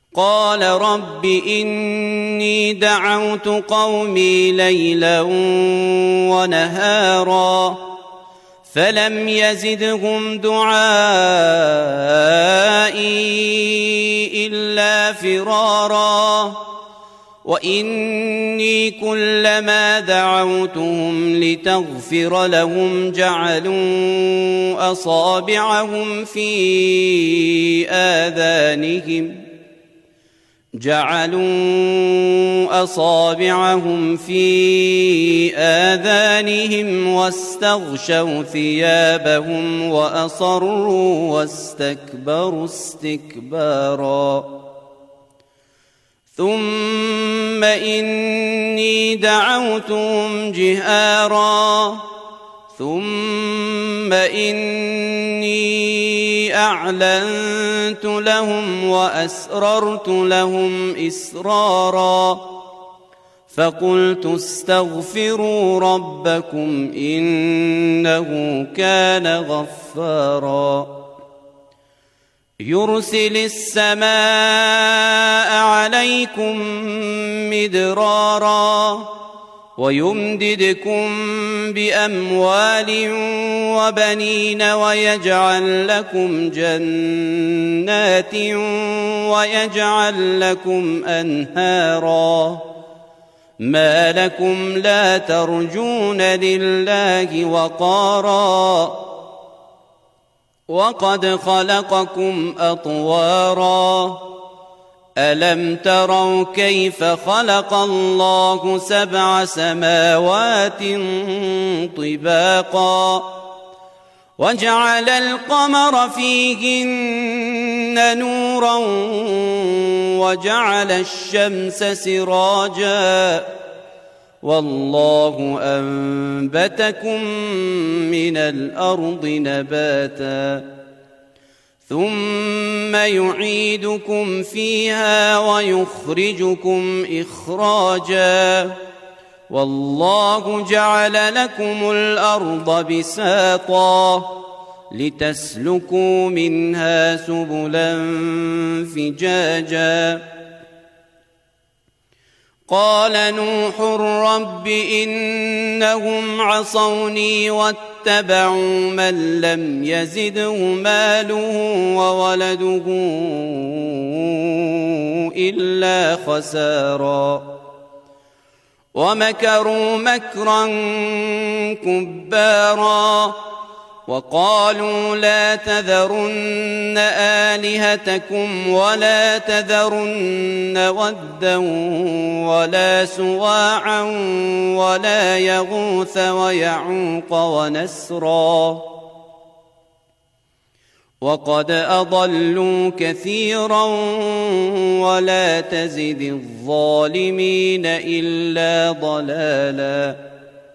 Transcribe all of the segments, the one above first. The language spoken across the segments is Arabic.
قال رب إني دعوت قومي ليلا ونهارا فلم يزدهم دعائي إلا فرارا وإني كلما دعوتهم لتغفر لهم جعلوا أصابعهم في آذانهم واستغشوا ثيابهم وأصروا واستكبروا استكبارا ثم إني دعوتهم جهارا ثم إني أعلنت لهم وأسررت لهم إسرارا فقلت استغفروا ربكم إنه كان غفارا يرسل السماء عليكم مدرارا ويمددكم بأموال وبنين ويجعل لكم جنات ويجعل لكم أنهارا ما لكم لا ترجون لله وقارا وقد خلقكم أطوارا ألم تروا كيف خلق الله 7 سماوات طباقا وجعل القمر فيهن نورا وجعل الشمس سراجا والله أنبتكم من الأرض نباتا ثم يعيدكم فيها ويخرجكم إخراجا والله جعل لكم الأرض بساطا لتسلكوا منها سبلا فجاجا قال نوح رب إنهم عصوني واتبعوا من لم يزده ماله وولده إلا خسارا ومكروا مكرا كبارا وقالوا لا تذرن آلهتكم ولا تذرن ودا ولا سواعا ولا يغوث ويعوق ونسرا وقد أضلوا كثيرا ولا تزد الظالمين إلا ضلالا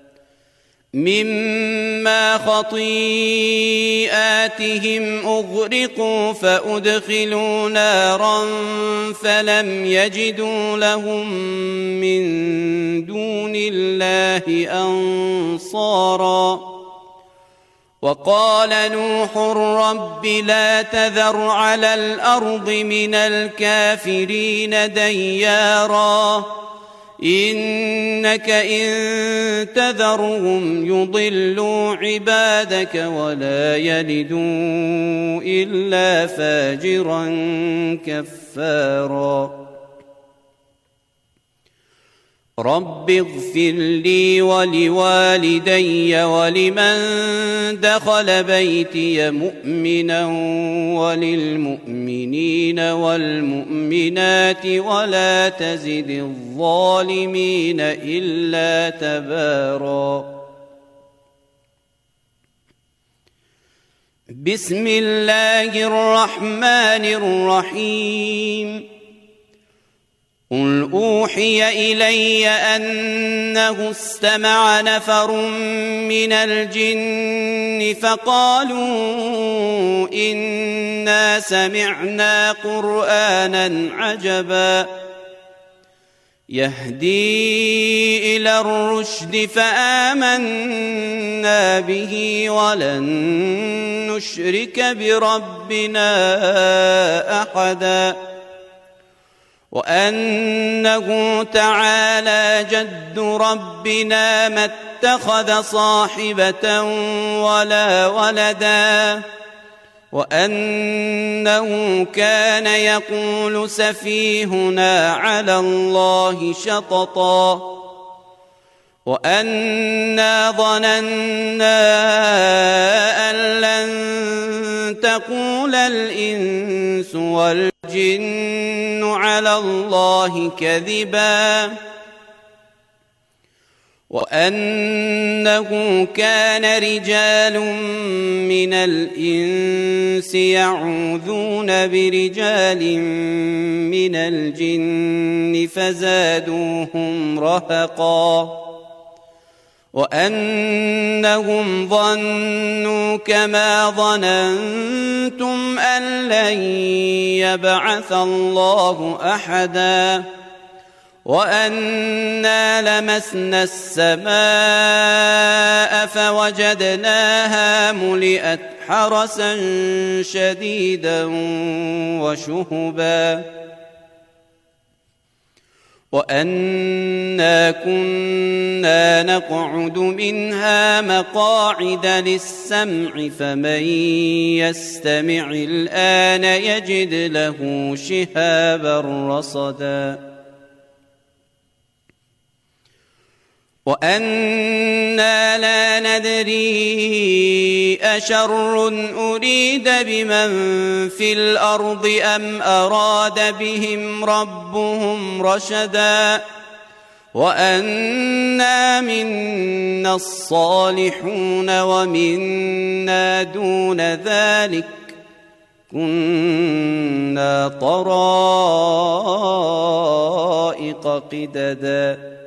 مما خطيئاتهم أغرقوا فأدخلوا نارا فلم يجدوا لهم من دون الله أنصارا وقال نوح رب لا تذر على الأرض من الكافرين ديارا إنك إن تذرهم يضلوا عبادك ولا يلدوا إلا فاجرا كفارا رب اغفر لي ولوالدي ولمن دخل بيتي مؤمنا وللمؤمنين والمؤمنات ولا تزد الظالمين إلا تبارا بسم الله الرحمن الرحيم قل أوحي إلي أنه استمع نفر من الجن فقالوا إنا سمعنا قرآنا عجبا يهدي إلى الرشد فآمنا به ولن نشرك بربنا أحدا وأنه تعالى جد ربنا ما اتخذ صاحبة ولا ولدا وأنه كان يقول سفيهنا على الله شططا وأنا ظننا أن لن تقول الإنس والجن على الله كذبا وأنه كان رجال من الإنس يعوذون برجال من الجن فزادوهم رهقا وأنهم ظنوا كما ظننتم أن لن يبعث الله أحدا وأنا لمسنا السماء فوجدناها ملئت حرسا شديدا وشهبا وأنا كنا نقعد منها مقاعد للسمع فمن يستمع الآن يجد له شهابا رصدا وأنا لا ندري أشر أريد بمن في الأرض أم أراد بهم ربهم رشدا وأنا منا الصالحون ومنا دون ذلك كنا طرائق قددا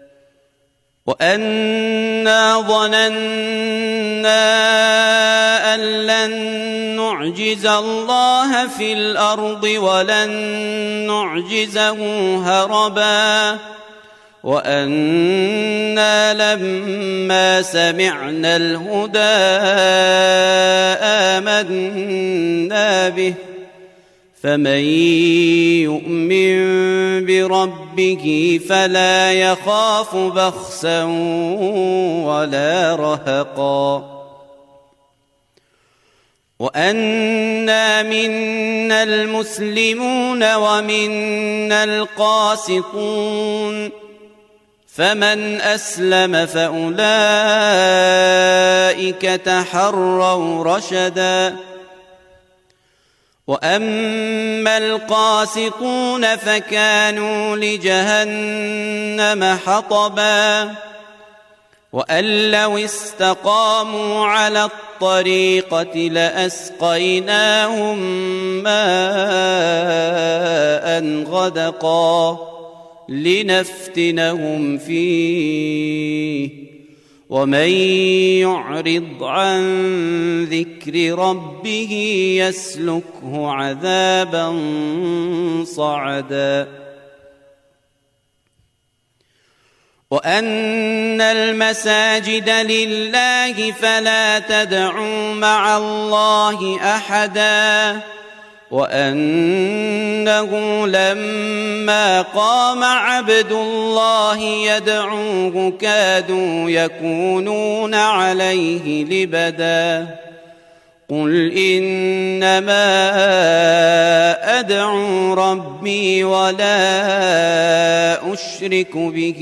وأنا ظننا أن لن نعجز الله في الأرض ولن نعجزه هربا وأنا لما سمعنا الهدى آمنا به فمن يؤمن بربه فلا يخاف بخسا ولا رهقا وأنا منا المسلمون ومنا القاسطون فمن أسلم فأولئك تحروا رشدا وأما القاسطون فكانوا لجهنم حطبا وأن لو استقاموا على الطريقة لأسقيناهم ماء غدقا لنفتنهم فيه ومن يعرض عن ذكر ربه يسلكه عذابا صعدا وأن المساجد لله فلا تدعوا مع الله أحدا وأنه لما قام عبد الله يدعوه كادوا يكونون عليه لبدا قل إنما أدعو ربي ولا أشرك به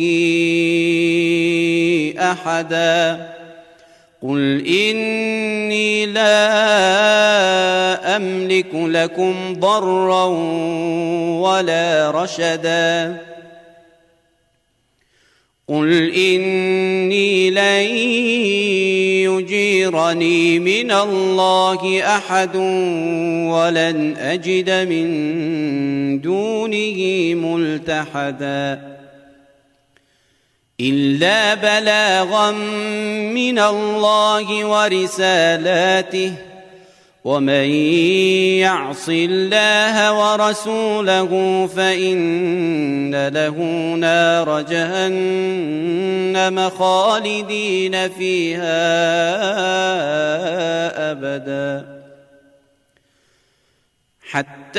أحدا قل إني لا أملك لكم ضرا ولا رشدا قل إني لن يجيرني من الله أحد ولن أجد من دونه ملتحدا إلا بلاغا من الله ورسالاته ومن يعص الله ورسوله فإن له نار جهنم خالدين فيها حتى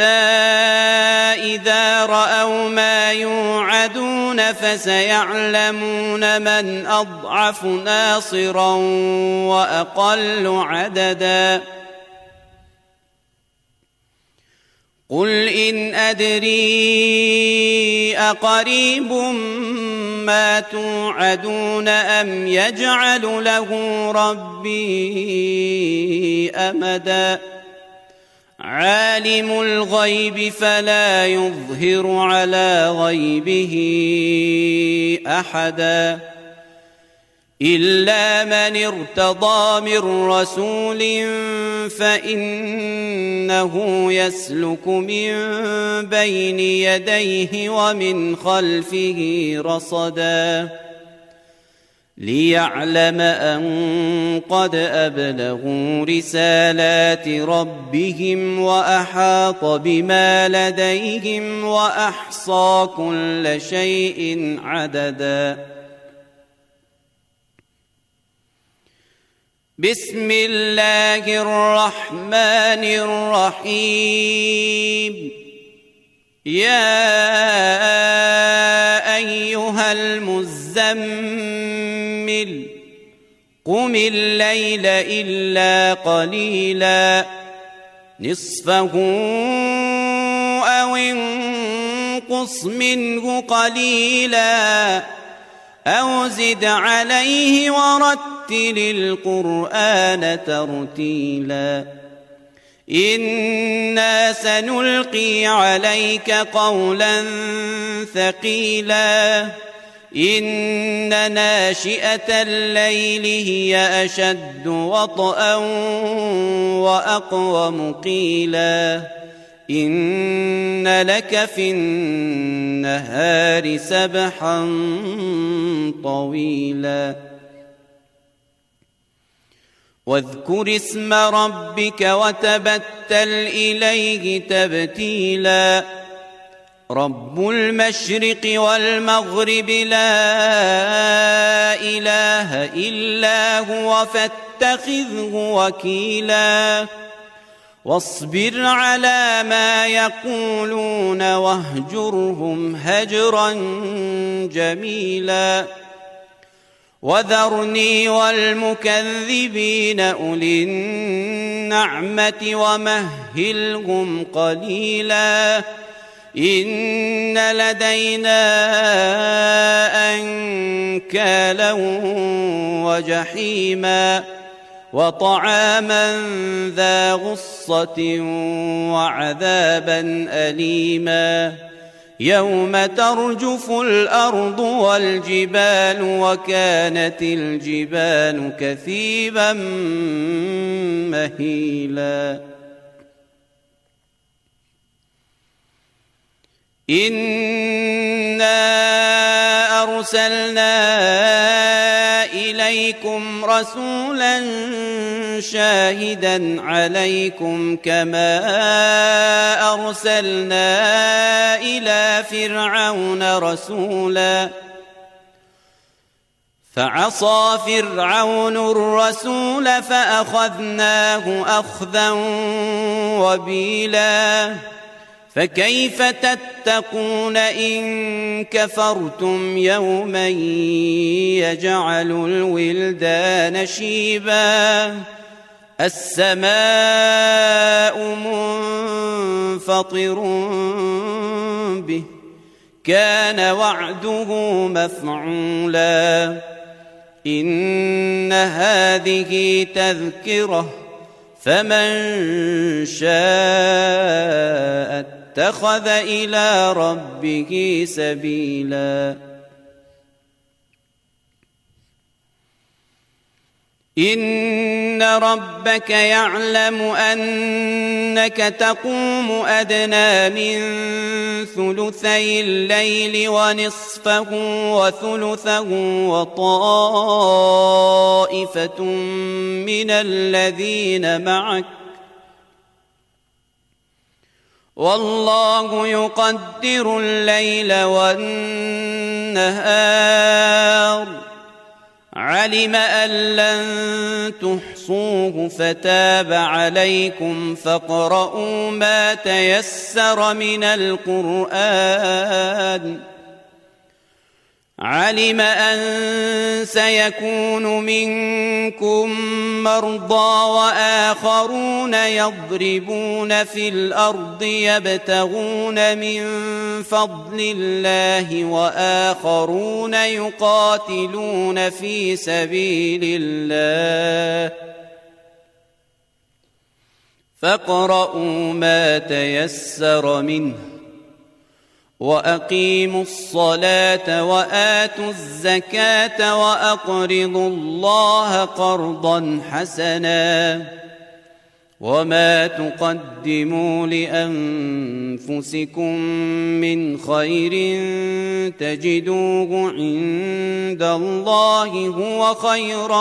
إذا رأوا ما يوعدون فسيعلمون من أضعف ناصرا وأقل عددا قل إن أدري أقريب ما توعدون أم يجعل له ربي أمدا عالم الغيب فلا يظهر على غيبه أحدا إلا من ارتضى من رسول فإنه يسلك من بين يديه ومن خلفه رصدا ليعلم أن قد أبلغوا رسالات ربهم وأحاط بما لديهم وأحصى كل شيء عددا بسم الله الرحمن الرحيم يا أيها المزمل قم الليل إلا قليلا نصفه أو انقص منه قليلا أو زد عليه ورتل القرآن ترتيلا إنا سنلقي عليك قولا ثقيلا إن ناشئة الليل هي أشد وطئا وأقوم قيلا إن لك في النهار سبحا طويلا واذكر اسم ربك وتبتل إليه تبتيلا رب المشرق والمغرب لا إله إلا هو فاتخذه وكيلا واصبر على ما يقولون واهجرهم هجرا جميلا وذرني والمكذبين أولي النعمة ومهلهم قليلا إن لدينا أنكالا وجحيما وطعاما ذا غصة وعذابا أليما يوم ترجف الأرض والجبال وكانت الجبال كثيبا مهيلا إنا أرسلنا إليكم رسولا شاهدا عليكم كما أرسلنا إلى فرعون رسولا فعصى فرعون الرسول فأخذناه أخذا وبيلا فكيف تتقون إن كفرتم يوما يجعل الولدان شيبا السماء منفطر به كان وعده مفعولا إن هذه تذكرة فمن شاء اتخذ إلى ربه سبيلا إن ربك يعلم أنك تقوم أدنى من ثلثي الليل ونصفه وثلثه وطائفة من الذين معك والله يقدر الليل والنهار علم أن لن تحصوه تحصوه فتاب عليكم فاقرؤوا ما تيسر من القرآن. علم أن سيكون منكم مرضى وآخرون يضربون في الأرض يبتغون من فضل الله وآخرون يقاتلون في سبيل الله فاقرؤوا ما تيسر منه وأقيموا الصلاة وآتوا الزكاة وأقرضوا الله قرضا حسنا وما تقدموا لأنفسكم من خير تجدوه عند الله هو خيرا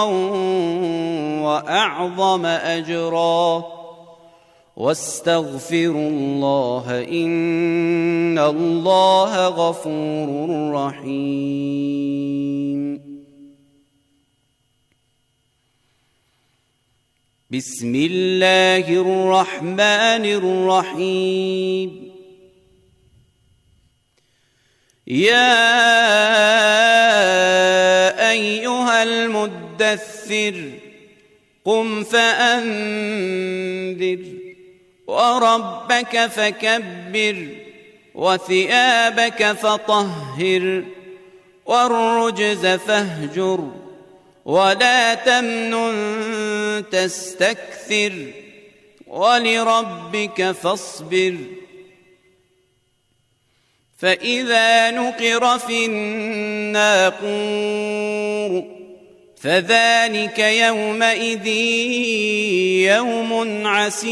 وأعظم أجرا واستغفروا الله إن الله غفور رحيم. بسم الله الرحمن الرحيم. يا أيها المدثر قم فأنذر وربك فكبر وثيابك فطهر والرجز فاهجر ولا تمنن تستكثر ولربك فاصبر. فإذا نقر في الناقور فذلك يومئذ يوم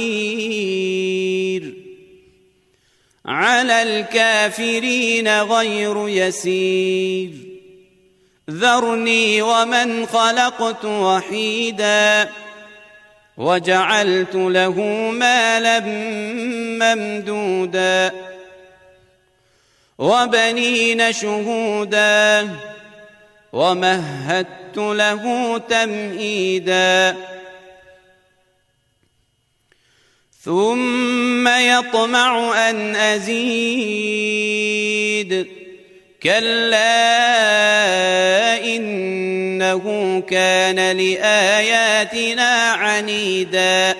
عسير على الكافرين غير يسير. ذرني ومن خلقت وحيدا وجعلت له مالا ممدودا وبنين شهودا ومهدت له تمهيدا ثم يطمع أن أزيد كلا إنه كان لآياتنا عنيدا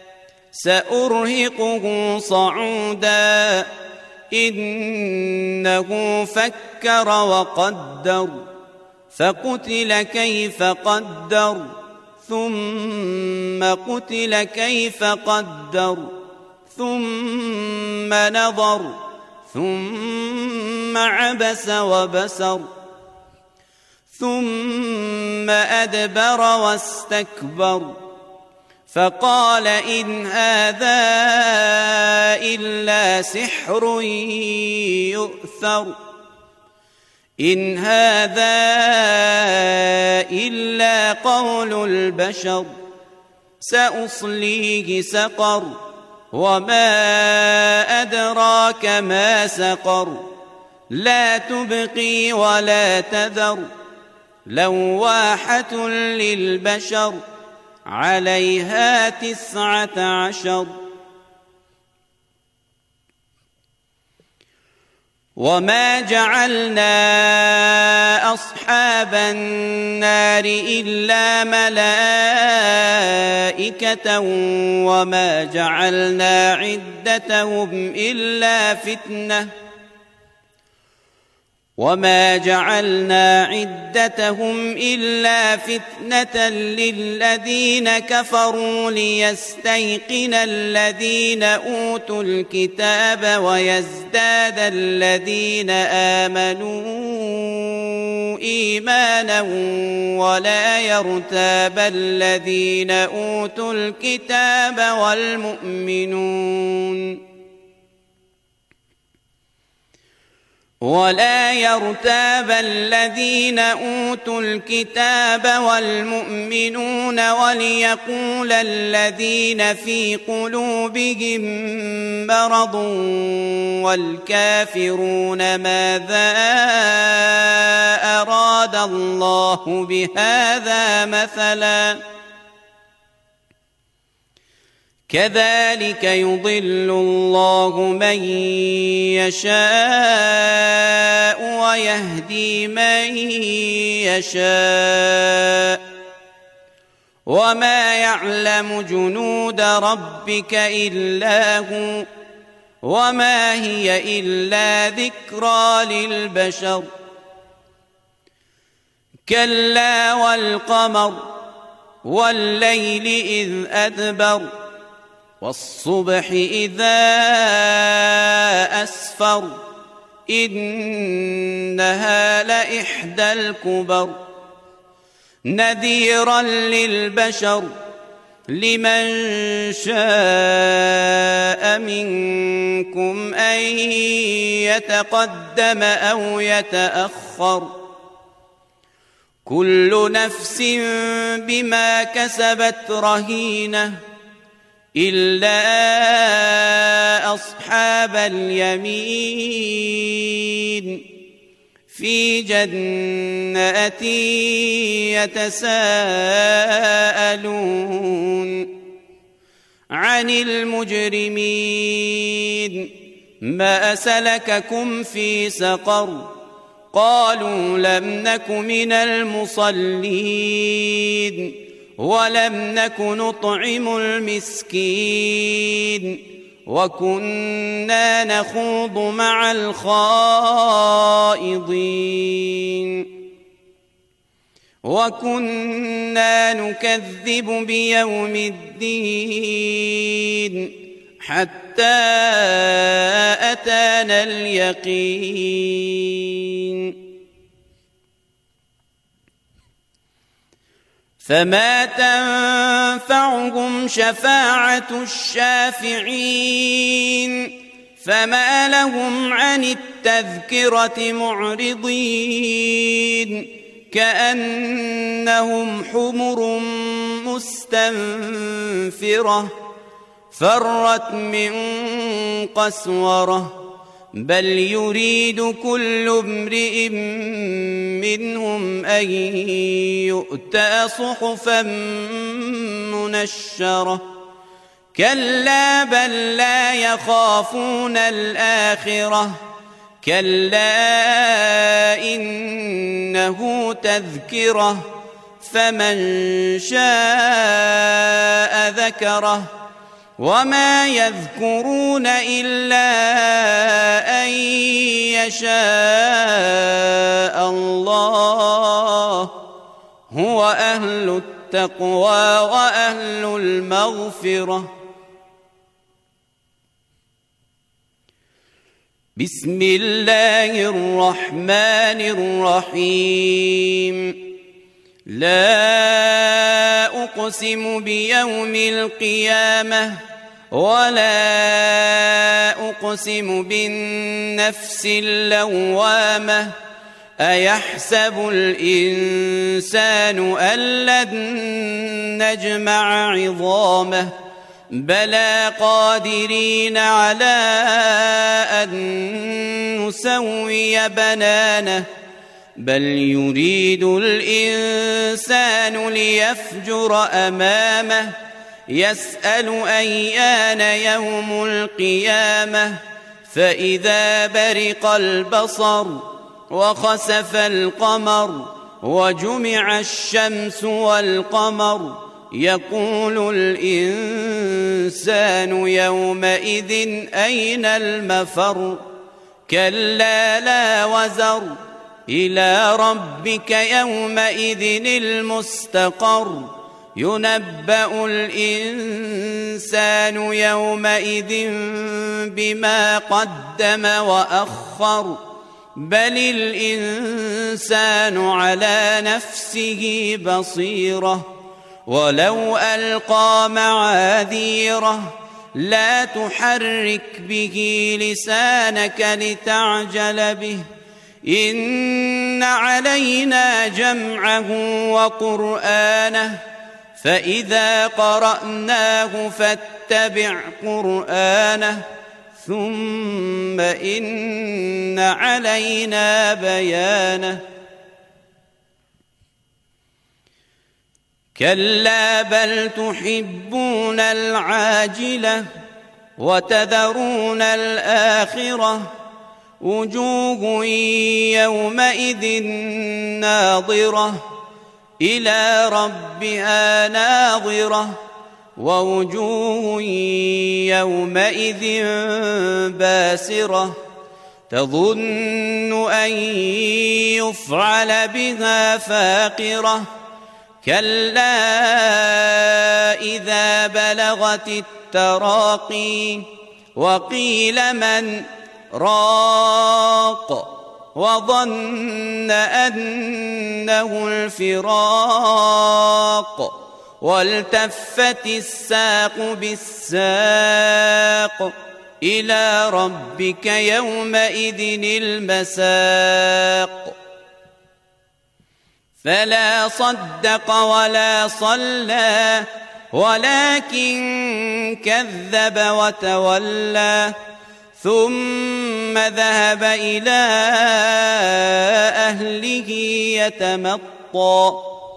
سأرهقه صعودا إنه فكر وقدر فقتل كيف قدر ثم قتل كيف قدر ثم نظر ثم عبس وبسر ثم أدبر واستكبر فقال إن هذا إلا سحر يؤثر إن هذا إلا قول البشر سأصليه سقر وما أدراك ما سقر لا تبقي ولا تذر لواحة للبشر عليها 19 وما جعلنا أصحاب النار إلا ملائكة وما جعلنا عدتهم إلا فتنة للذين كفروا ليستيقن الذين أوتوا الكتاب ويزداد الذين آمنوا إيمانا ولا يرتاب الذين أوتوا الكتاب والمؤمنون وليقول الذين في قلوبهم مرض والكافرون ماذا أراد الله بهذا مثلا كذلك يضل الله من يشاء ويهدي من يشاء وما يعلم جنود ربك إلا هو وما هي إلا ذكرى للبشر كلا والقمر والليل إذ أدبر والصبح إذا أسفر إنها لإحدى الكبر نذيرا للبشر لمن شاء منكم أن يتقدم أو يتأخر كل نفس بما كسبت رهينة إلا أصحاب اليمين في جنات يتساءلون عن المجرمين ما سلككم في سقر قالوا لم نك من المصلين ولم نك نطعم المسكين وكنا نخوض مع الخائضين وكنا نكذب بيوم الدين حتى أتانا اليقين فما تنفعهم شفاعة الشافعين فما لهم عن التذكرة معرضين كأنهم حمر مستنفرة فرت من قسورة بل يريد كل امرئ منهم أن يؤتى صحفا منشرة كلا بل لا يخافون الآخرة كلا إنه تذكرة فمن شاء ذكره وما يذكرون إلا أن يشاء الله هو أهل التقوى وأهل المغفرة بسم الله الرحمن الرحيم لا أقسم بيوم القيامة ولا أقسم بالنفس اللوامة أيحسب الإنسان أن لن نجمع عظامه بلى قادرين على أن نسوي بنانه بل يريد الإنسان ليفجر أمامه يسأل أيان يوم القيامة فإذا برق البصر وخسف القمر وجمع الشمس والقمر يقول الإنسان يومئذ أين المفر كلا لا وزر إلى ربك يومئذ المستقر ينبأ الإنسان يومئذ بما قدم وأخر بل الإنسان على نفسه بصيرة ولو ألقى معاذيره لا تحرك به لسانك لتعجل به إن علينا جمعه وقرآنه فإذا قرأناه فاتبع قرآنه ثم إن علينا بيانه كلا بل تحبون العاجلة وتذرون الآخرة وجوه يومئذ ناظرة إلى ربها ناظرة ووجوه يومئذ باسرة تظن أن يفعل بها فاقرة كلا إذا بلغت التراقي وقيل من راق وظن أنه الفراق والتفت الساق بالساق إلى ربك يومئذ المساق فلا صدق ولا صلى ولكن كذب وتولى ثم ذهب إلى أهله يتمطى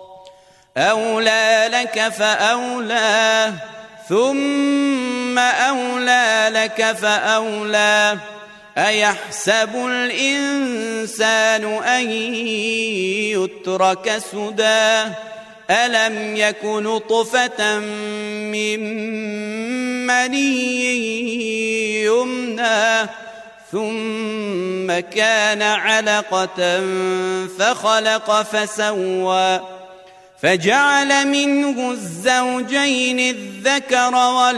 أولى لك فأولى ثم أولى لك فأولى أيحسب الإنسان أن يترك سدى ألم يك نطفة من مني يمنى ثم كان علقة فخلق فسوى فجعل منه الزوجين الذكر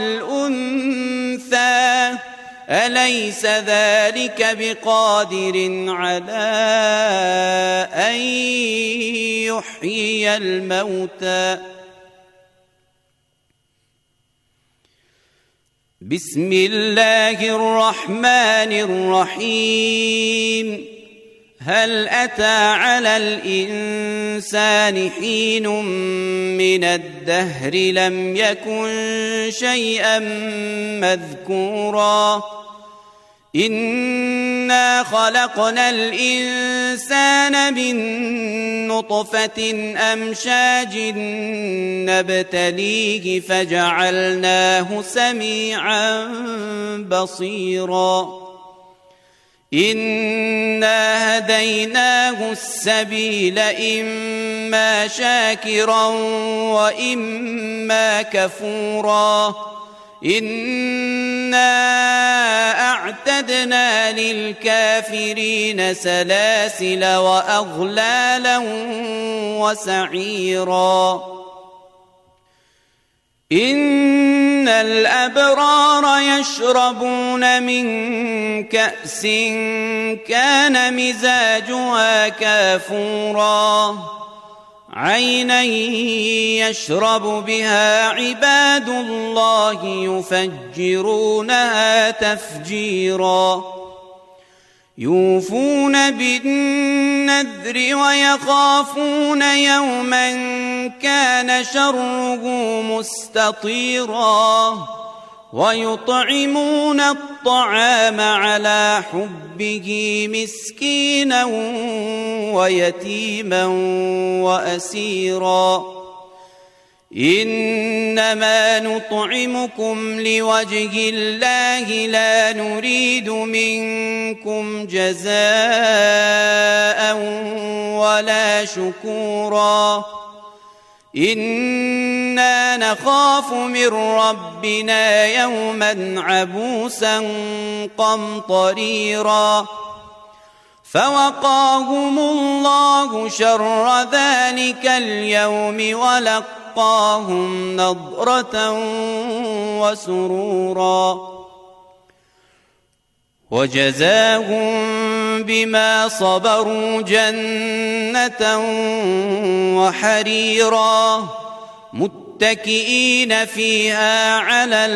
والأنثى أليس ذلك بقادر على أن يحيي الموتى بسم الله الرحمن الرحيم هل أتى على الإنسان حين من الدهر لم يكن شيئا مذكورا إنا خلقنا الإنسان من نطفة أمشاج نبتليه فجعلناه سميعا بصيرا إنا هديناه السبيل إما شاكرا وإما كفورا إنا أعتدنا للكافرين سلاسل وأغلالا وسعيرا إن الأبرار يشربون من كأس كان مزاجها كافورا عينا يشرب بها عباد الله يفجرونها تفجيرا يوفون بالنذر ويخافون يوما كان شره مستطيرا ويطعمون الطعام على حبه مسكينا ويتيما وأسيرا إنما نطعمكم لوجه الله لا نريد منكم جزاء ولا شكورا إنا نخاف من ربنا يوما عبوسا قمطريرا فوقاهم الله شر ذلك اليوم ولقاهم نضرة وسرورا وجزاهم بما صبروا جنة وحريرا متكئين فيها على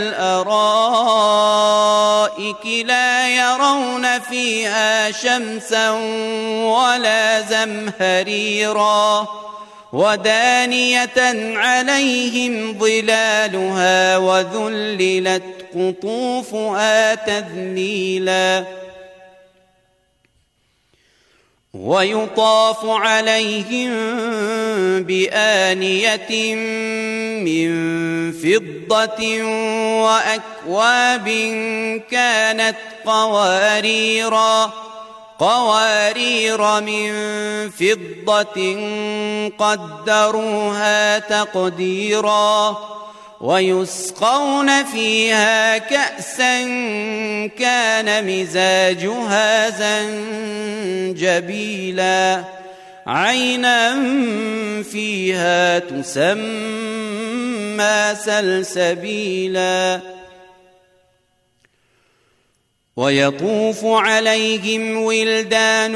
الأرائك لا يرون فيها شمسا ولا زمهريرا ودانية عليهم ظلالها وذللت قطوفها تذليلا ويطاف عليهم بآنية من فضة وأكواب كانت قوارير من فضة قدروها تقديرا ويسقون فيها كأسا كان مزاجها زنجبيلا عينا فيها تسمى سلسبيلا ويطوف عليهم ولدان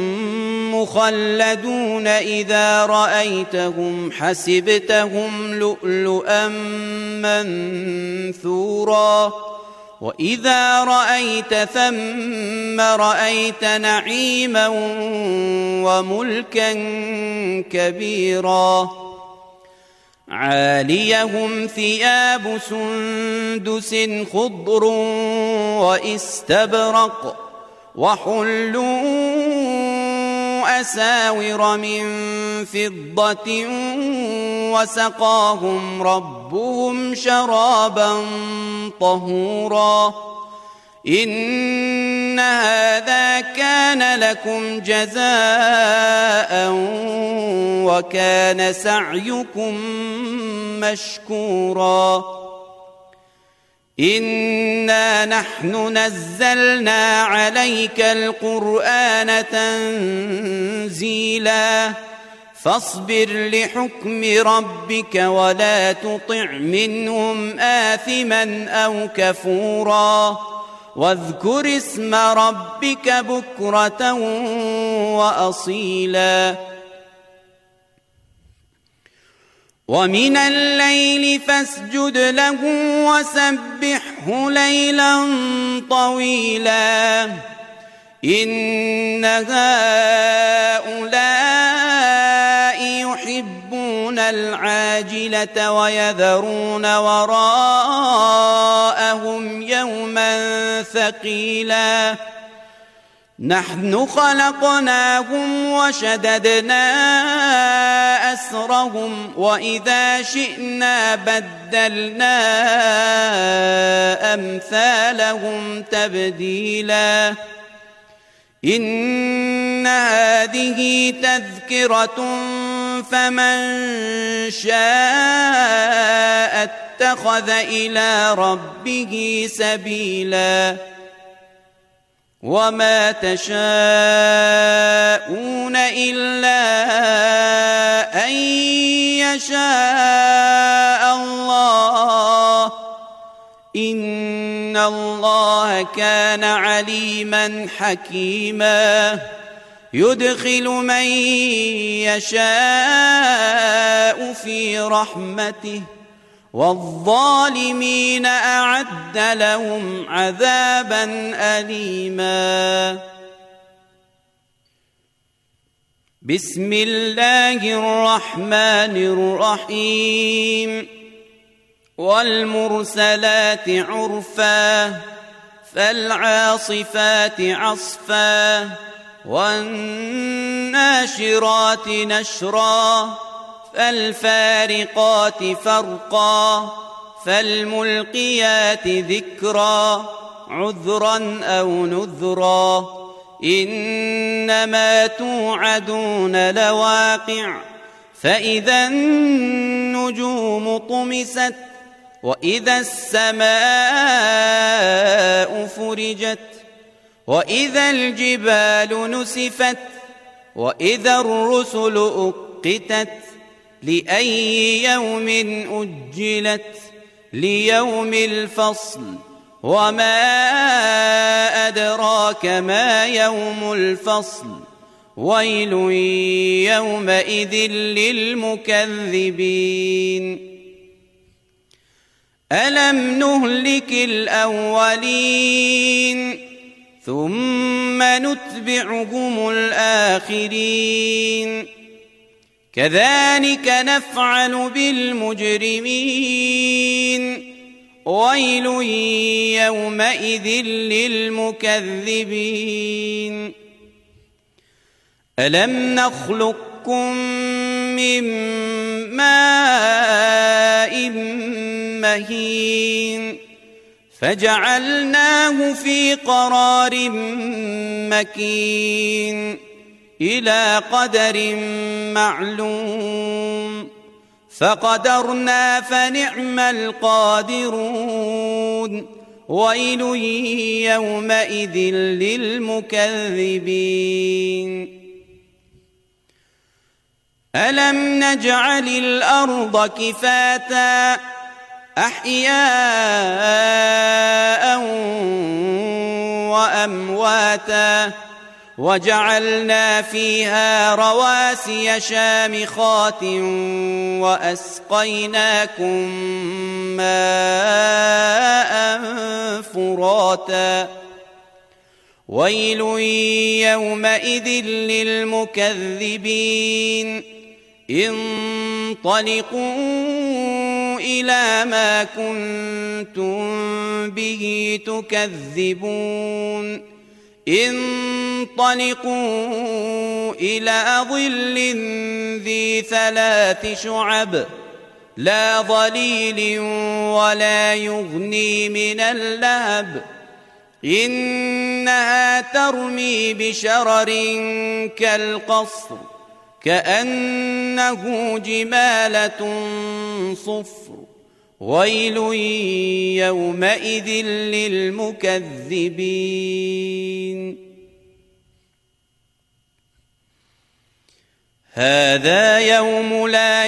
مخلدون إذا رأيتهم حسبتهم لؤلؤا منثورا وإذا رأيت ثم رأيت نعيما وملكا كبيرا عاليهم ثياب سندس خضر واستبرق وحلوا أساور من فضة وسقاهم ربهم شرابا طهورا إن هذا كان لكم جزاء وكان سعيكم مشكورا إنا نحن نزلنا عليك القرآن تنزيلا فاصبر لحكم ربك ولا تطع منهم آثما أو كفورا واذكر اسم ربك بكرة وأصيلا ومن الليل فاسجد له وسبحه ليلا طويلا إن هؤلاء يحبون العاجلة ويذرون وراءهم يوما ثقيلا نحن خلقناهم وشددنا أسرهم وإذا شئنا بدلنا أمثالهم تبديلا إن هذه تذكرة فمن شاء اتخذ إلى ربه سبيلا وما تشاءون إلا أن يشاء الله إن الله كان عليما حكيما يدخل من يشاء في رحمته والظالمين أعد لهم عذابا أليما بسم الله الرحمن الرحيم والمرسلات عرفا فالعاصفات عصفا والناشرات نشرا فالفارقات فرقا فالملقيات ذكرا عذرا أو نذرا إنما توعدون لواقع فإذا النجوم طمست وإذا السماء فرجت وإذا الجبال نسفت وإذا الرسل أقتت لأي يوم أجلت ليوم الفصل وما أدراك ما يوم الفصل ويل يومئذ للمكذبين ألم نهلك الأولين ثم نتبعهم الآخرين كذلك نفعل بالمجرمين ويل يومئذ للمكذبين ألم نخلقكم من ماء مهين فجعلناه في قرار مكين إلى قدر معلوم فقدرنا فنعم القادرون ويل يومئذ للمكذبين ألم نجعل الأرض كفاتا أحياء وأمواتا وجعلنا فيها رواسي شامخات وأسقيناكم ماء فراتا ويل يومئذ للمكذبين انطلقوا إلى ما كنتم به تكذبون انطلقوا إلى ظل ذي 3 شعب لا ظليل ولا يغني من اللهب إنها ترمي بشرر كالقصر كأنه جمالة صفر ويل يومئذ للمكذبين هذا يوم لا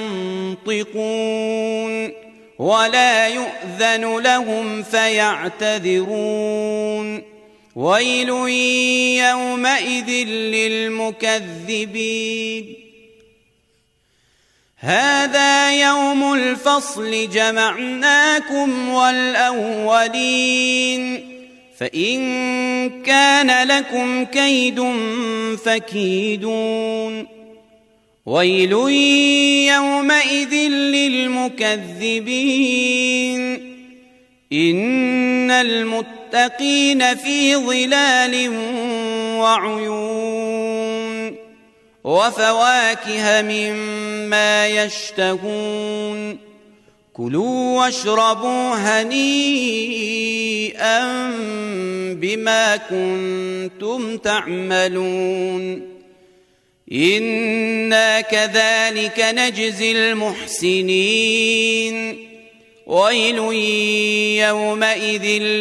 ينطقون ولا يؤذن لهم فيعتذرون ويل يومئذ للمكذبين هذا يوم الفصل جمعناكم والأولين فإن كان لكم كيد فكيدون ويل يومئذ للمكذبين إن المتقين في ظلال وعيون وفواكه مما يشتهون كلوا واشربوا هنيئا بما كنتم تعملون إنا كذلك نجزي المحسنين ويل يومئذ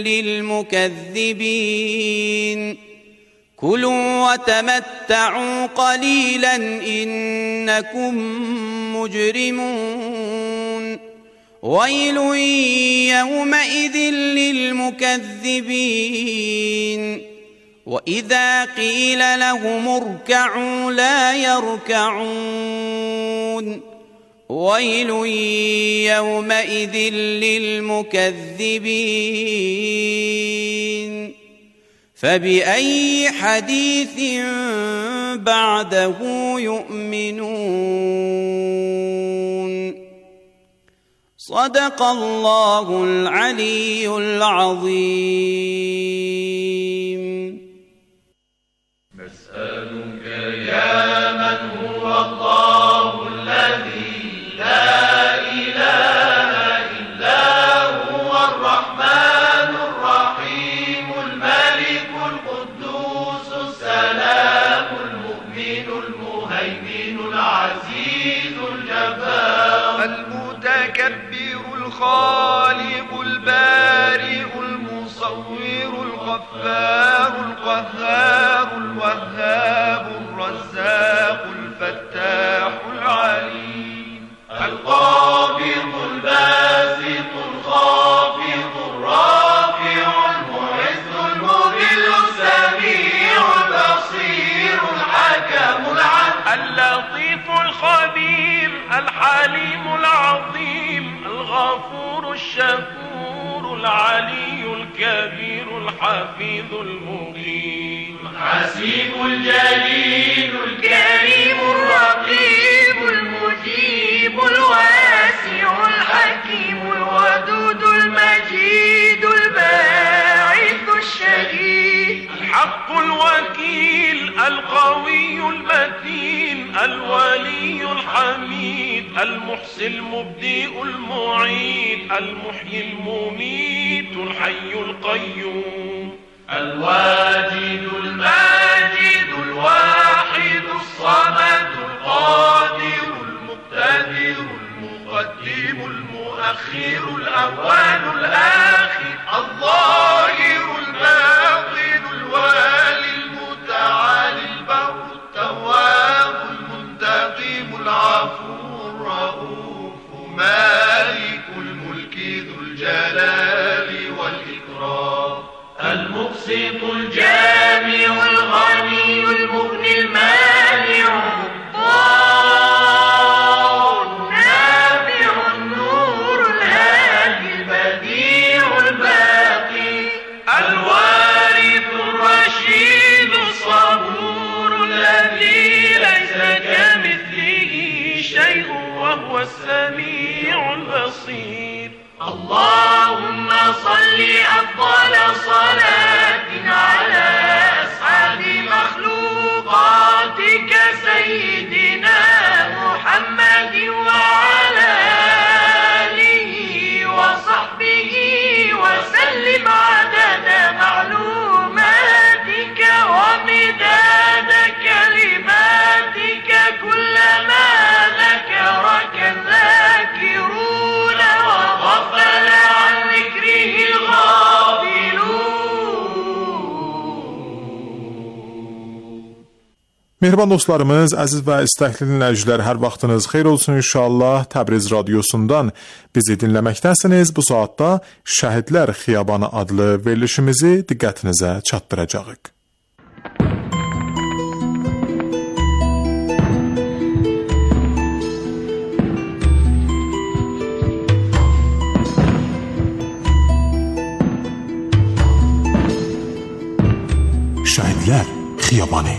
للمكذبين كلوا وتمتعوا قليلا إنكم مجرمون ويل يومئذ للمكذبين وإذا قيل لهم اركعوا لا يركعون ويل يومئذ للمكذبين فبأي حديث بعده يؤمنون صدق الله العلي العظيم نسألك يا من هو الله الذي لا إله إلا هو الرحمن الرحيم الملك القدوس السلام المؤمن المهيمن العزيز الجبار المتكبر الخالق البارئ المصور الغفار القهار الوهاب الرزاق الفتاح العليم القابض الباسط الخافض الرافع المعز المذل السميع البصير الحكم العدل اللطيف الخبير الحليم العظيم الغفور الشكور العلي الكبير الحفيظ المقيم الحسيب الجليل الكريم الرقيب المجيب الواسع الحكيم الودود المجيد الباعث الشهيد الحق الوكيل القوي المتين الولي الحميد المحصي المبدئ المعيد المحيي المميت الحي القيوم الواجد الماجد الواحد الصمد القادر المقتدر المقدم المؤخر الأول الآخر الظاهر الباطن الوالي المتعالي البر التواب المنتقم العفو الرؤوف مالك الملك ذو الجلال والإكرام المقسط الجامع الغني المغني المانع الضار النافع النور الهادي البديع الباقي الوارث الرشيد الصبور الذي ليس كمثله شيء وهو السميع البصير اللهم صل أفضل صلاة على أسعد مخلوقاتك سيدنا محمد وعلى آله وصحبه وسلم عدد معلوماتك ومداد كلماتك كلما ذكرك الذاكرون وغفل عن ذكره الغافلون. Mehriban dostlarımız, əziz və istəkli dinləyicilər, hər vaxtınız xeyir olsun inşallah. Təbriz radiosundan bizi dinləməkdəsiniz. Bu saatda Şəhidlər Xiyabanı adlı verilişimizi diqqətinizə çatdıracağıq. Şəhidlər Xiyabanı.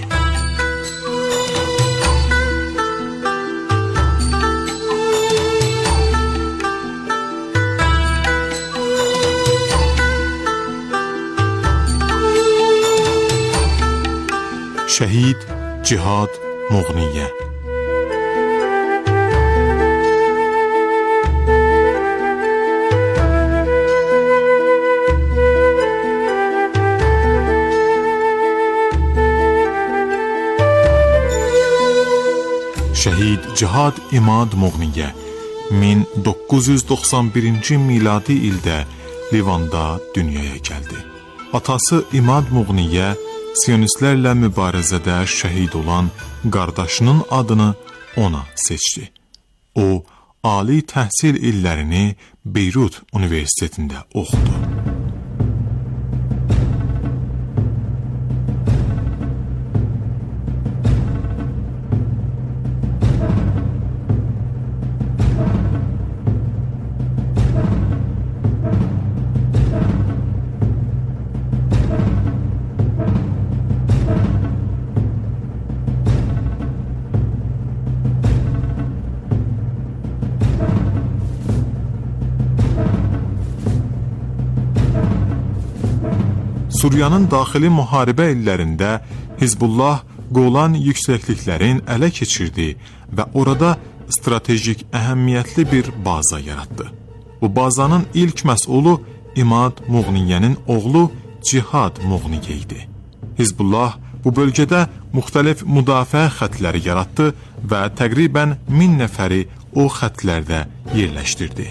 Şəhid Cihad Muğniyyə. Şəhid Cihad İmad Muğniyyə 1991-ci miladi ildə Livanda dünyaya gəldi. Atası İmad Muğniyyə Siyonistlərlə mübarizədə şəhid olan qardaşının adını ona seçdi. O, ali təhsil illərini Beyrut Universitetində oxudu. Suriyanın daxili müharibə illərində Hizbullah Qolan yüksəkliklərin ələ keçirdi və orada stratejik əhəmiyyətli bir baza yaratdı. Bu bazanın ilk məsulü İmad Muğniyyənin oğlu Cihad Muğniyyə idi. Hizbullah bu bölgədə müxtəlif müdafiə xəttləri yaratdı və təqribən 1000 nəfəri o xəttlərdə yerləşdirdi.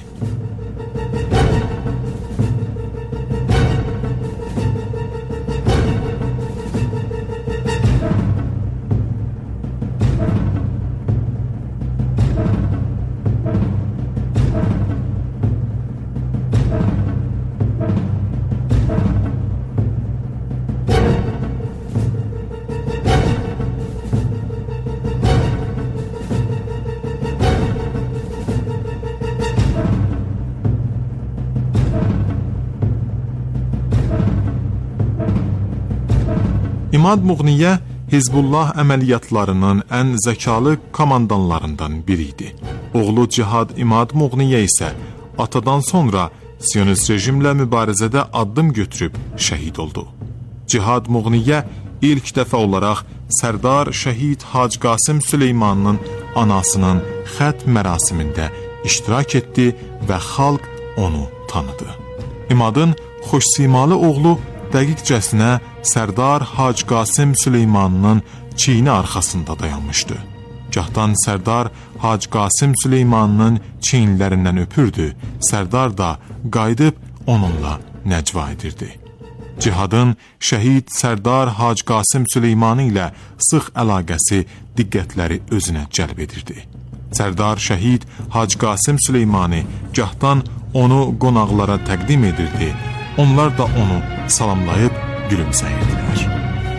İmad Muğniyyə Hizbullah əməliyyatlarının ən zəkalı komandanlarından biri idi. Oğlu Cihad İmad Muğniyyə isə atadan sonra Siyonist rejimlə mübarizədə addım götürüb şəhid oldu. Cihad Muğniyyə ilk dəfə olaraq Sərdar Şəhid Hacı Qasım Süleymanın anasının xət mərasimində iştirak etdi və xalq onu tanıdı. İmadın xoşsimalı oğlu dəqiqcəsinə Sərdar Hacı Qasım Süleymanın çiyini arxasında dayanmışdı. Gahdan Sərdar Hacı Qasım Süleymanın çiyinlərindən öpürdü, Sərdar da qayıdıb onunla nəcva edirdi. Cihadın şəhid Sərdar Hacı Qasım Süleymanı ilə sıx əlaqəsi diqqətləri özünə cəlb edirdi. Sərdar şəhid Hacı Qasım Süleymanı gahdan onu qonaqlara təqdim edirdi, onlar da onu salamlayıb gülümsəyirdilər.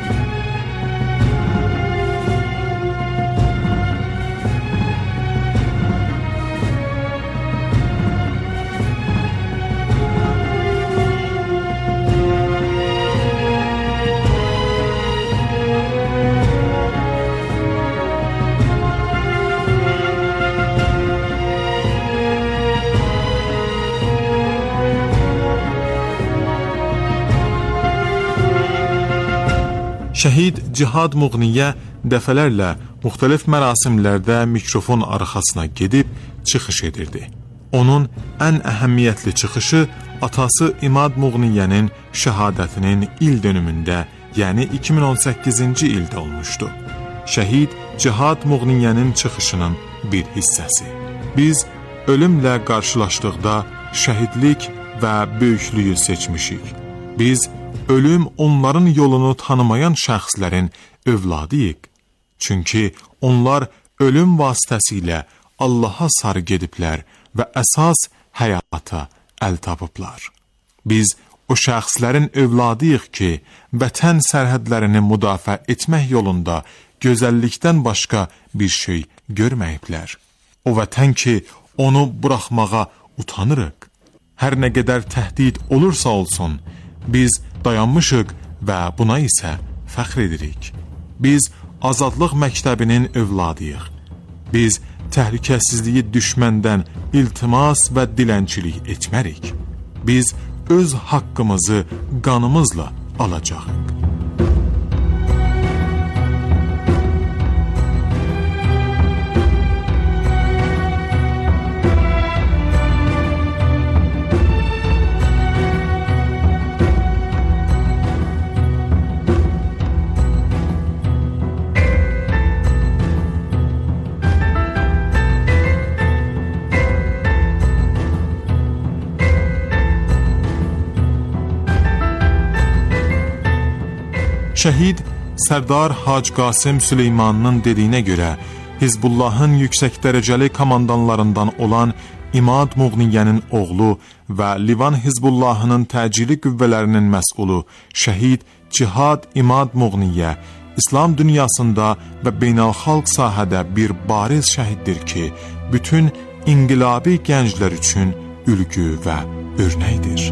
Şəhid Cihad Muğniyə dəfələrlə müxtəlif mərasimlərdə mikrofon arxasına gedib çıxış edirdi. Onun ən əhəmiyyətli çıxışı atası İmad Muğniyənin şəhadətinin il dönümündə, yəni 2018-ci ildə olmuşdu. Şəhid Cihad Muğniyənin çıxışının bir hissəsi. Biz ölümlə qarşılaşdıqda şəhidlik və böyüklüyü seçmişik. Biz ölüm onların yolunu tanımayan şəxslərin övladıyıq. Çünki onlar ölüm vasitəsilə Allaha sarı gediblər və əsas həyata əl tapıblar. Biz o şəxslərin övladıyıq ki, vətən sərhədlərini müdafiə etmək yolunda gözəllikdən başqa bir şey görməyiblər. O vətən ki, onu buraxmağa utanırıq. Hər nə qədər təhdid olursa olsun, biz dayanmışıq və buna isə fəxr edirik. Biz azadlıq məktəbinin övladıyıq. Biz təhlükəsizliyi düşməndən iltimas və dilənçilik etmərik. Biz öz haqqımızı qanımızla alacağıq. Şəhid Sərdar Hacı Qasım Süleymanın dediyinə görə Hizbullahın yüksək dərəcəli komandanlarından olan İmad Muğniyənin oğlu və Livan Hizbullahının təcili qüvvələrinin məsulu şəhid Cihad İmad Muğniyə İslam dünyasında və beynəlxalq sahədə bir bariz şəhiddir ki, bütün inqilabi gənclər üçün ülgü və örnəkdir.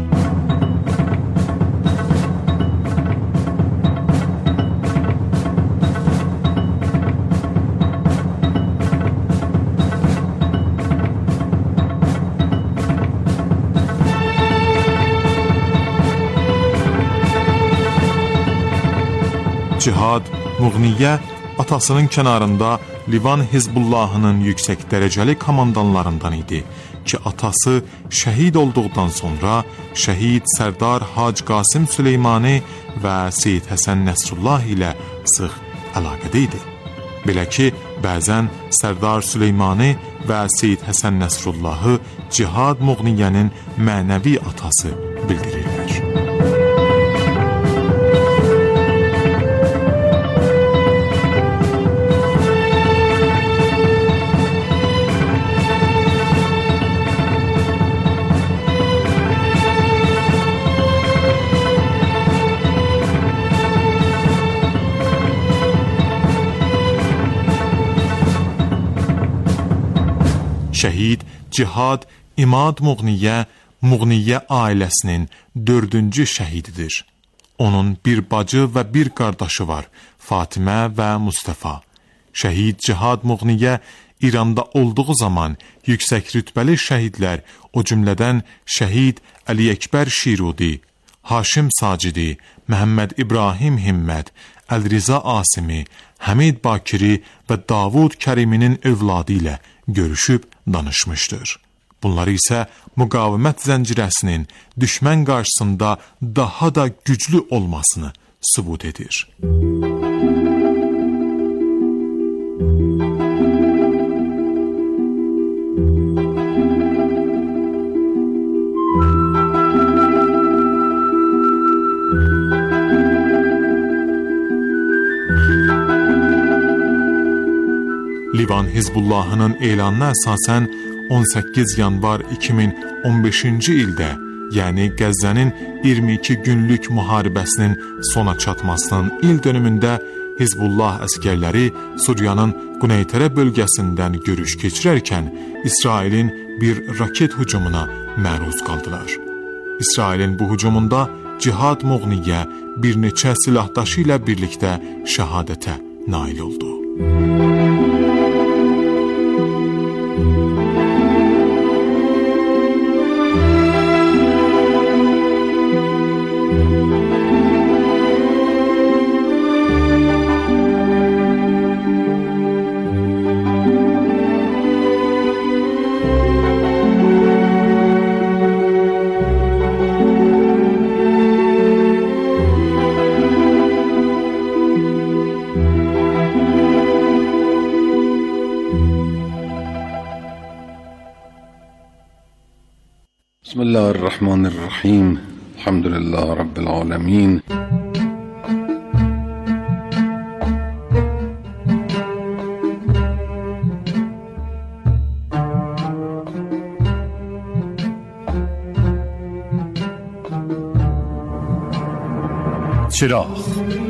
Cihad Muğniyə atasının kənarında Livan Hizbullahının yüksək dərəcəli komandanlarından idi ki, atası şəhid olduqdan sonra şəhid Sərdar Hacı Qasım Süleymanı və Seyid Həsən Nəsrullah ilə sıx əlaqədə idi. Belə ki, bəzən Sərdar Süleymanı və Seyid Həsən Nəsrullahı Cihad Muğniyənin mənəvi atası bildirirlər. Şəhid Cihad İmad Muğniyə ailəsinin 4-cü şəhididir. Onun bir bacı və bir qardaşı var, Fatimə və Mustafa. Şəhid Cihad Muğniyə İranda olduğu zaman yüksək rütbəli şəhidlər, o cümlədən şəhid Əli Əkbər Şirudi, Haşim Sacidi, Məhəmməd İbrahim Himmət, Əlriza Asimi, Həmid Bakiri və Davud Kəriminin övladı ilə görüşüb danışmışdır. Bunları isə müqavimət zəncirəsinin düşmən qarşısında daha da güclü olmasını sübut edir. Livan Hizbullahının elanına əsasən 18 yanvar 2015-ci ildə, yəni Qəzzənin 22 günlük müharibəsinin sona çatmasının il dönümündə Hizbullah əskərləri Suriyanın Quneytərə bölgəsindən görüş keçirərkən İsrailin bir raket hücumuna məruz qaldılar. İsrailin bu hücumunda Cihad Muğniyə bir neçə silahdaşı ilə birlikdə şəhadətə nail oldu. Bismillahirrahmanirrahim. Elhamdülillah Rabbil alemin. Çıraq.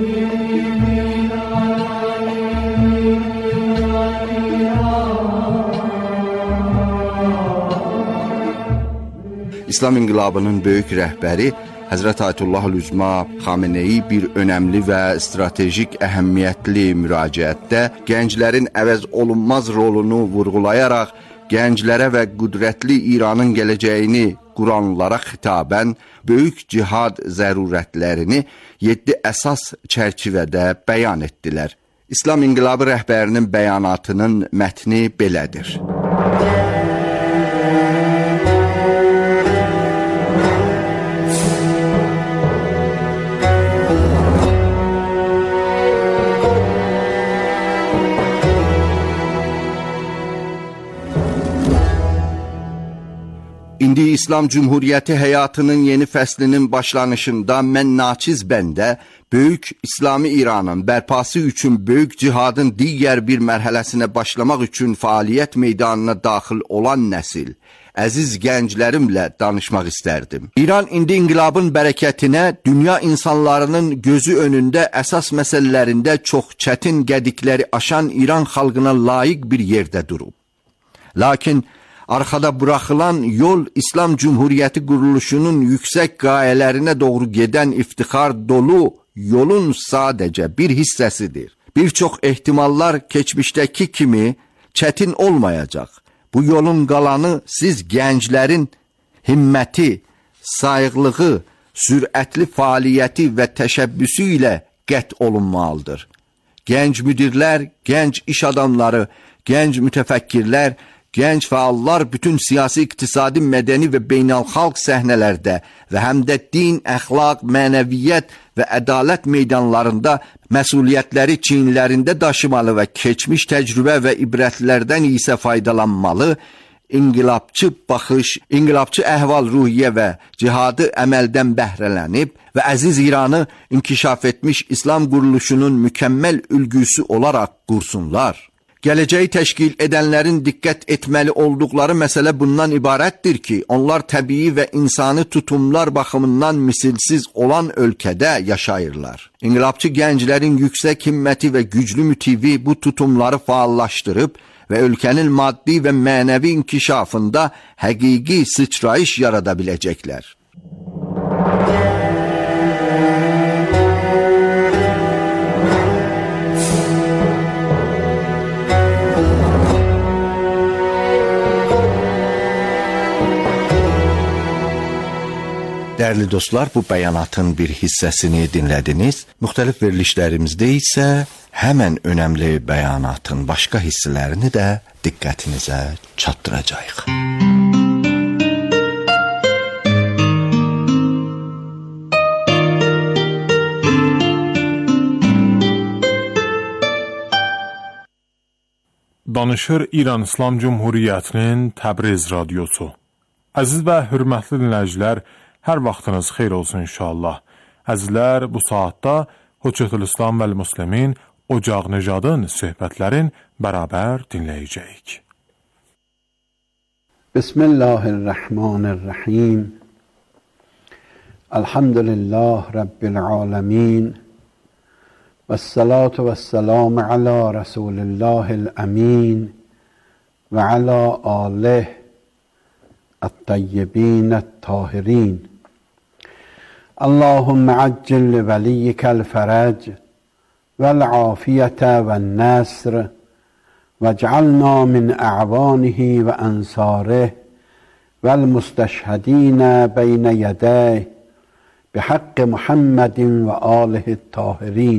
İslam inqilabının böyük rəhbəri Həzrət Ayətullahül Üzma Xameneyi bir önəmli və stratejik əhəmiyyətli müraciətdə gənclərin əvəz olunmaz rolunu vurğulayaraq gənclərə və qüdrətli İranın gələcəyini quranlara xitabən böyük cihad zərurətlərini 7 əsas çərçivədə bəyan etdilər. İslam inqilabı rəhbərinin bəyanatının mətni belədir. İndi İslam Cumhuriyyəti həyatının yeni fəslinin başlanışında mən naçiz bəndə böyük İslami İranın bərpası üçün böyük cihadın digər bir mərhələsinə başlamaq üçün fəaliyyət meydanına daxil olan nəsil, əziz gənclərimlə danışmaq istərdim. İran indi inqilabın bərəkətinə dünya insanlarının gözü önündə əsas məsələlərində çox çətin qədikləri aşan İran xalqına layiq bir yerdə durub. Lakin arxada buraxılan yol İslam Cumhuriyyəti quruluşunun yüksək qayələrinə doğru gedən iftixar dolu yolun sadəcə bir hissəsidir. Bir çox ehtimallar keçmişdəki kimi çətin olmayacaq. Bu yolun qalanı siz gənclərin himməti, sayıqlığı, sürətli fəaliyyəti və təşəbbüsü ilə qət olunmalıdır. Gənc müdirlər, gənc iş adamları, gənc mütəfəkkirlər, gənc fəallar bütün siyasi, iqtisadi, mədəni və beynəlxalq səhnələrdə və həm də din, əxlaq, mənəviyyət və ədalət meydanlarında məsuliyyətləri çiyinlərində daşımalı və keçmiş təcrübə və ibrətlərdən isə faydalanmalı, inqilabçı baxış, inqilabçı əhval-ruhiyyə və cihadı əməldən bəhrələnib və əziz İranı inkişaf etmiş İslam quruluşunun mükəmməl ülgüsü olaraq qursunlar. Gələcəyi təşkil edənlərin diqqət etməli olduqları məsələ bundan ibarətdir ki, onlar təbii və insani tutumlar baxımından misilsiz olan ölkədə yaşayırlar. İnqilabçı gənclərin yüksək himməti və güclü mütivi bu tutumları faallaşdırıb və ölkənin maddi və mənəvi inkişafında həqiqi sıçrayış yarada biləcəklər. Dəyərli dostlar, bu bəyanatın bir hissəsini dinlədiniz. Müxtəlif verilişlərimizdə isə həmən önəmli bəyanatın başqa hissələrini də diqqətinizə çatdıracağıq. Danışır İran İslam Cumhuriyyətinin Təbriz radiosu. Əziz və hörmətli dinləyicilər, hər vaxtınız xeyir olsun inşallah. Əzizlər, bu saatda Hüccətül-İslam vəl-Müslimin Ocaq Necadın söhbətlərin bərabər dinləyəcəyik. Bismillahirrahmanirrahim. Elhamdülillah Rabbil alemin. Vessalatu vesselamu ala Resulillahil amin ve ala alih الطيبين الطاهرين اللهم عجل لوليك الفرج والعافية والنصر واجعلنا من أعوانه وأنصاره والمستشهدين بين يديه بحق محمد وآله الطاهرين.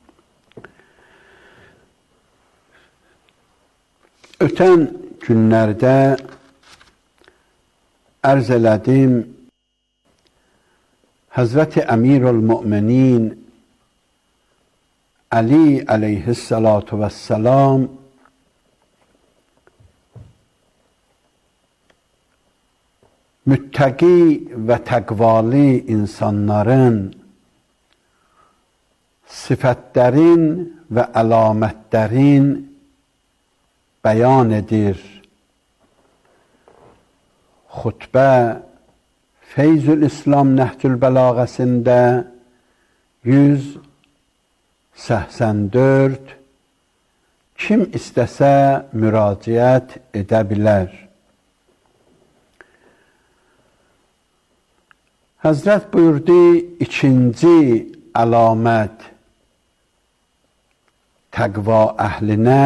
Ötən günlərdə ərz elədim, Həzrəti Əmirül-Müminin Ali əleyhissalatu vəssalam müttəqi və təqvalı insanların sifətlərin və əlamətlərin bəyan edir. Xutbə Feyzül-İslam Nəhcül Bəlağəsində 184 kim istəsə müraciət edə bilər. Həzrət buyurdu, ikinci əlamət təqva əhlinə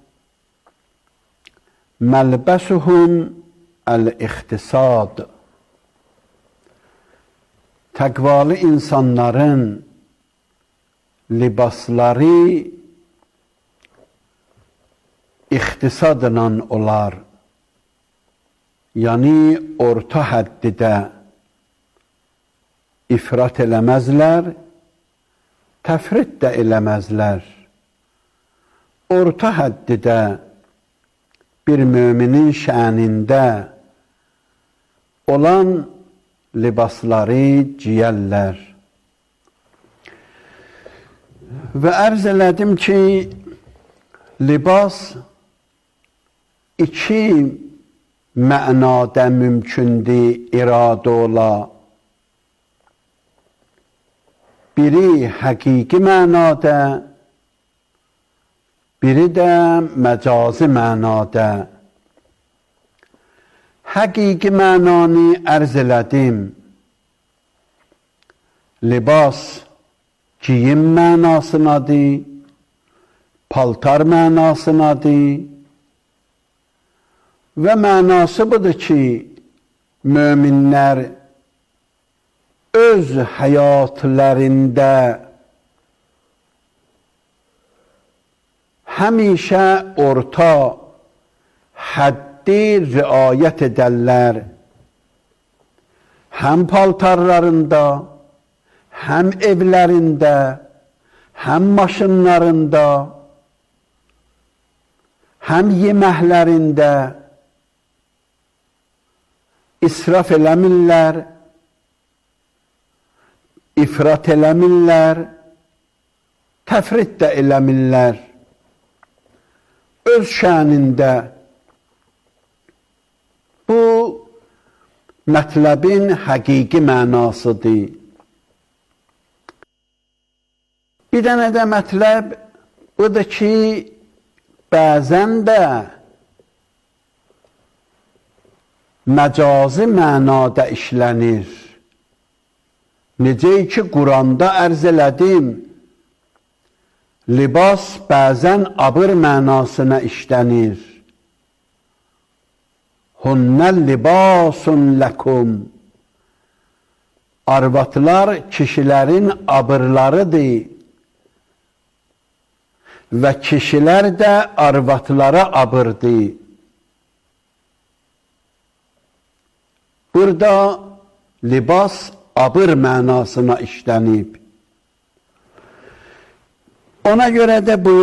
məlbəsuhum el-ixtisad. Təqvalı insanların libasları ixtisadla olar. Yəni orta həddidə ifrat eləməzlər, təfrit də eləməzlər. Orta həddidə bir müminin şənində olan libasları giyərlər. Və ərz elədim ki, libas iki mənada mümkündür iradə ola. Biri həqiqi mənada, biri də məcazi mənada. Həqiqi mənanı ərz elədim. Libas giyim mənasınadır, paltar mənasınadır və mənası budur ki, möminlər öz həyatlarında həmişə orta həddi riayət edərlər. Həm paltarlarında, həm evlərində, həm maşınlarında, həm yeməklərində israf eləmirlər, ifrat eləmirlər, təfrit də eləmirlər. Öz şənində bu mətləbin həqiqi mənasıdır. Bir dənə də mətləb budur ki, bəzən də məcazi mənada işlənir. Necə ki, Quranda ərz elədim, libas bəzən abır mənasına işlənir. Hunnəl libasun ləkum. Arvatlar kişilərin abırlarıdır. və kişilər də arvadlara abırdı. Burada libas abır mənasına işlənib. Ona görə də buyurur,